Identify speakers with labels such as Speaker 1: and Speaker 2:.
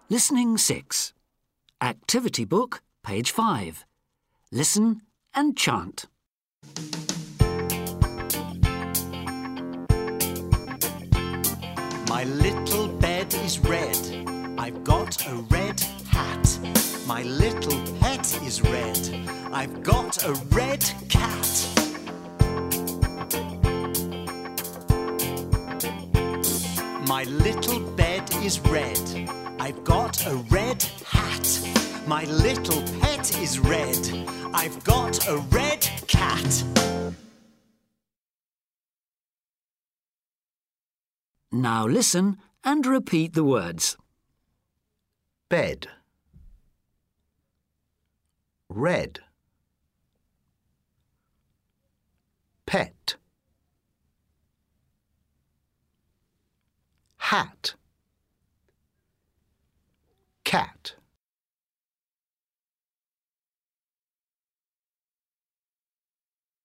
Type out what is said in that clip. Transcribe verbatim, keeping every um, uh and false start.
Speaker 1: Listening six. Activity book, page five. Listen and chant.
Speaker 2: My little bed is red. I've got a red hat. My little pet is red. I've got a red cat. My little bed is red. I've got a red hat. My little pet is red. I've got a red cat.
Speaker 1: Now listen and repeat the words.
Speaker 3: Bed, red, pet, hat, cat.